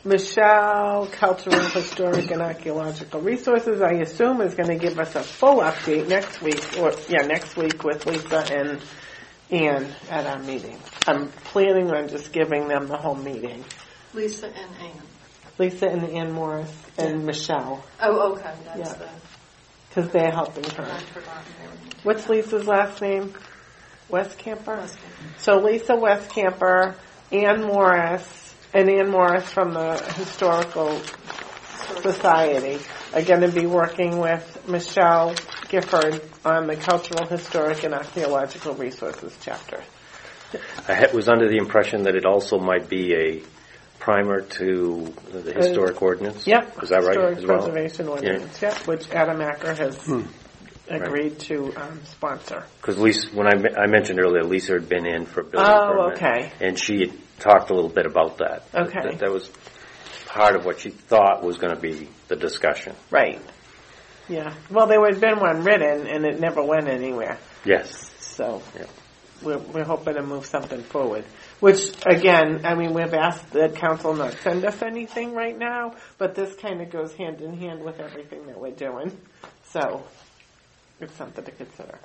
Michelle, Cultural, Historic, and Archaeological Resources, I assume, is going to give us a full update next week, next week with Lisa and Ann at our meeting. I'm planning on just giving them the whole meeting. Lisa and Ann. Lisa and Ann Morris and Michelle. Oh, okay. That's because they're helping her. I've forgotten everything. What's Lisa's last name? Westcamper? So Lisa Westcamper, Ann Morris, and Ann Morris from the Historical Society are going to be working with Michelle Gifford on the Cultural, Historic, and Archaeological Resources chapter. I was under the impression that it also might be a primer to the historic ordinance. Yep. Is that right? Historic as well? Preservation Ordinance, yep, which Adam Acker has agreed to sponsor. Because Lisa, when I mentioned earlier, Lisa had been in for a building permit. Oh, okay. And she had talked a little bit about that. Okay. That was part of what she thought was going to be the discussion. Right. Yeah. Well, there had been one written, and it never went anywhere. Yes. So we're hoping to move something forward. Which, again, I mean, we've asked the council not to send us anything right now, but this kind of goes hand in hand with everything that we're doing. So it's something to consider.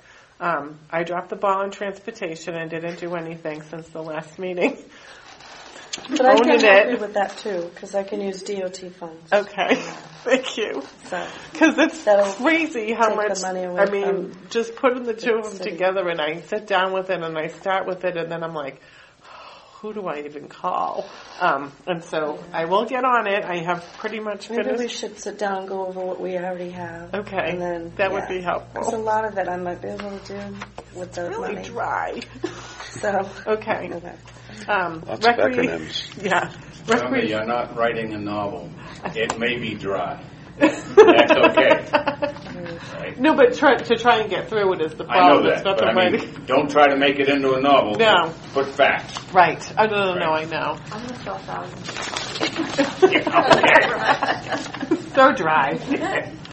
I dropped the ball on transportation and didn't do anything since the last meeting. But I can help you with that too, because I can use DOT funds. Okay, thank you. Because it's crazy how much, I mean, just putting the two of them together, and I sit down with it and I start with it, and then I'm like, who do I even call? And so I will get on it. I have pretty much finished. Maybe we should sit down and go over what we already have. Okay, and then, that would be helpful. There's a lot of it I might be able to do with the really money. Dry. So okay. Lots of acronyms. Yeah. Tell me you're not writing a novel. It may be dry. That's okay. Right? No, but to try and get through it is the problem. I know that, it's not but the writing. don't try to make it into a novel. No. Put facts. Right. I know. I'm going to spell 1,000. So dry.